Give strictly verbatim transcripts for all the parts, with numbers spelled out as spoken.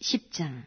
십 장.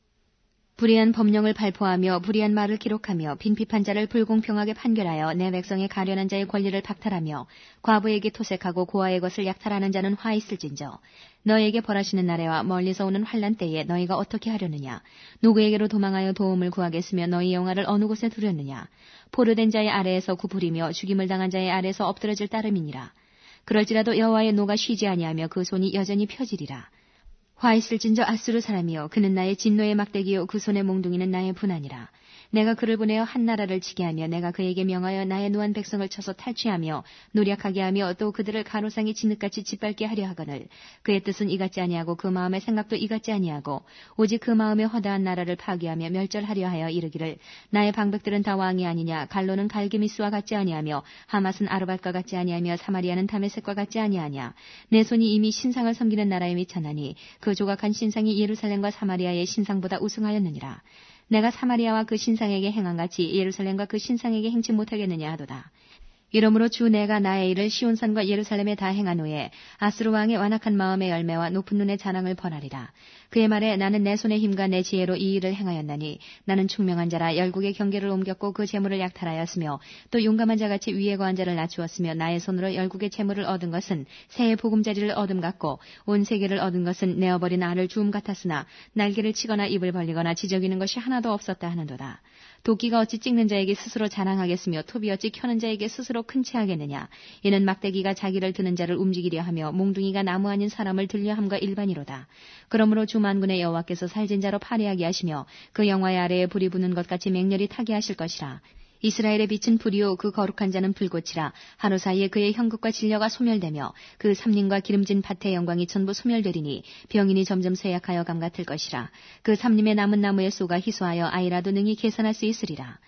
불의한 법령을 발포하며 불의한 말을 기록하며 빈핍한 자를 불공평하게 판결하여 내 백성의 가련한 자의 권리를 박탈하며 과부에게 토색하고 고아의 것을 약탈하는 자는 화 있을진저. 너희에게 벌하시는 날에와 멀리서 오는 환난 때에 너희가 어떻게 하려느냐. 누구에게로 도망하여 도움을 구하겠으며 너희 영화를 어느 곳에 두렸느냐. 포로된 자의 아래에서 구부리며 죽임을 당한 자의 아래에서 엎드러질 따름이니라. 그럴지라도 여호와의 노가 쉬지 아니하며 그 손이 여전히 펴지리라. 화 있을진저 아수르 사람이요 그는 나의 진노의 막대기요 그 손의 몽둥이는 나의 분하니라. 내가 그를 보내어 한 나라를 치게 하며 내가 그에게 명하여 나의 노한 백성을 쳐서 탈취하며 노력하게 하며 또 그들을 가로상의 진흙같이 짓밟게 하려 하거늘 그의 뜻은 이같지 아니하고 그 마음의 생각도 이같지 아니하고 오직 그 마음의 허다한 나라를 파괴하며 멸절하려 하여 이르기를 나의 방백들은 다 왕이 아니냐. 갈로는 갈기미스와 같지 아니하며 하맛은 아르밧과 같지 아니하며 사마리아는 다메섹과 같지 아니하냐. 내 손이 이미 신상을 섬기는 나라에 미쳤나니 그 조각한 신상이 예루살렘과 사마리아의 신상보다 우승하였느니라. 내가 사마리아와 그 신상에게 행한같이 예루살렘과 그 신상에게 행치 못하겠느냐 하도다. 이러므로 주 내가 나의 일을 시온산과 예루살렘에 다 행한 후에 아스루 왕의 완악한 마음의 열매와 높은 눈의 자랑을 벌하리라. 그의 말에 나는 내 손의 힘과 내 지혜로 이 일을 행하였나니 나는 총명한 자라 열국의 경계를 옮겼고 그 재물을 약탈하였으며 또 용감한 자같이 위에 거한 자를 낮추었으며 나의 손으로 열국의 재물을 얻은 것은 새의 보금자리를 얻음 같고 온 세계를 얻은 것은 내어버린 알을 주움 같았으나 날개를 치거나 입을 벌리거나 지저귀는 것이 하나도 없었다 하는도다. 도끼가 어찌 찍는 자에게 스스로 자랑하겠으며 톱이 어찌 켜는 자에게 스스로 큰 체하겠느냐. 이는 막대기가 자기를 드는 자를 움직이려 하며 몽둥이가 나무 아닌 사람을 들려 함과 일반이로다. 그러므로 주 만군의 여호와께서 살진 자로 파리하게 하시며 그 영화의 아래에 불이 부는 것 같이 맹렬히 타게 하실 것이라. 이스라엘의 빛은 불이요 그 거룩한 자는 불꽃이라. 하루 사이에 그의 형극과 진려가 소멸되며 그 삼림과 기름진 밭의 영광이 전부 소멸되리니 병인이 점점 쇠약하여 감 같을 것이라. 그 삼림의 남은 나무의 쏘가 희소하여 아이라도 능히 계산할 수 있으리라.